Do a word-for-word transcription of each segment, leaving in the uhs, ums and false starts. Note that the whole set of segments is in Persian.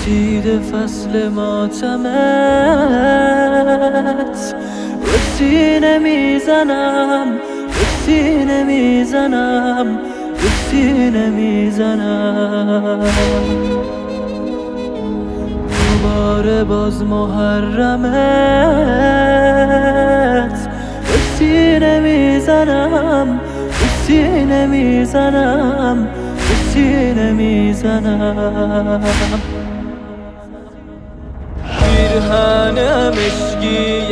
رسیده فصل ماتمت، به سینه میزنم، به سینه میزنم، به سینه میزنم. دوباره باز محرمت، به سینه میزنم، به سینه میزنم، به سینه میزنم. پیرهن مشکی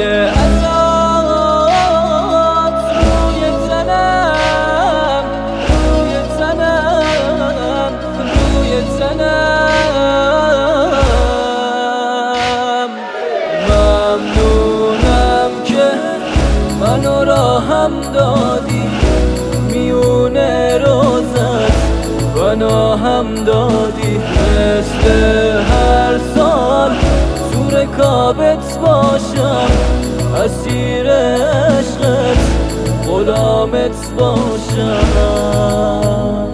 ازات روی تنم، روی تنم، روی تنم. ممنونم که منو راهم دادی، میونه روزت پناهم دادی. مثل هر سال زور کابت باشم، اسیر عشقت غلامت باشم.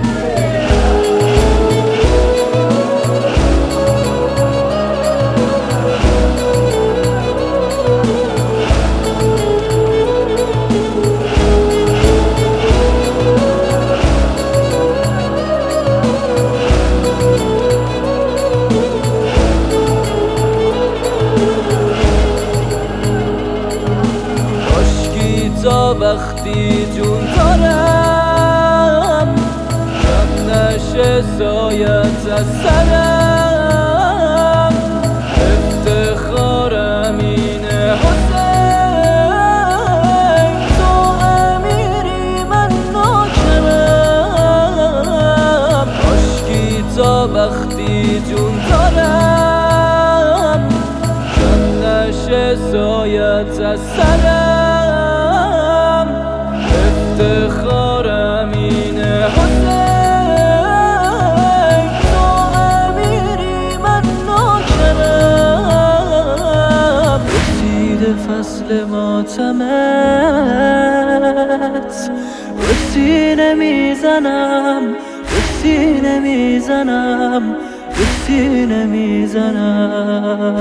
تا وقتی جون دارم، کم نشه سایت از سرم. افتخارم اینه حسین، تو امیری من نوکرم. کاشکی تا وقتی جون دارم، کم نشه سایت از سرم. افتخارم اینه حسین، تو امیری من نوکرم. رسیده فصل ماتمت، به سینه میزنم، به سینه میزنم، به سینه میزنم.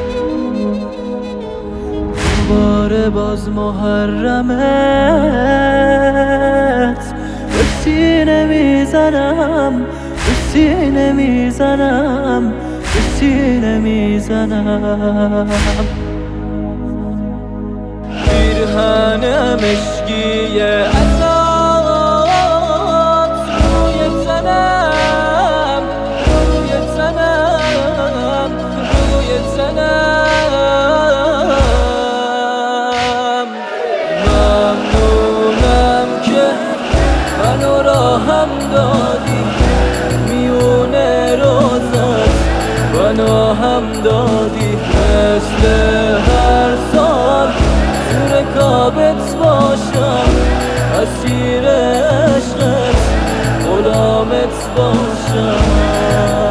دوباره باز محرمت، به سینه میزنم، به سینه میزنم، به سینه میزنم. پیرهن مشکی ازات روی تنم، روی تنم، روی تنم. ممنونم که منو راهم دادی، میونه روزت پناهم دادی. مثل هر سال زور کابت باشم، اسیر عشقت غلامت باشم.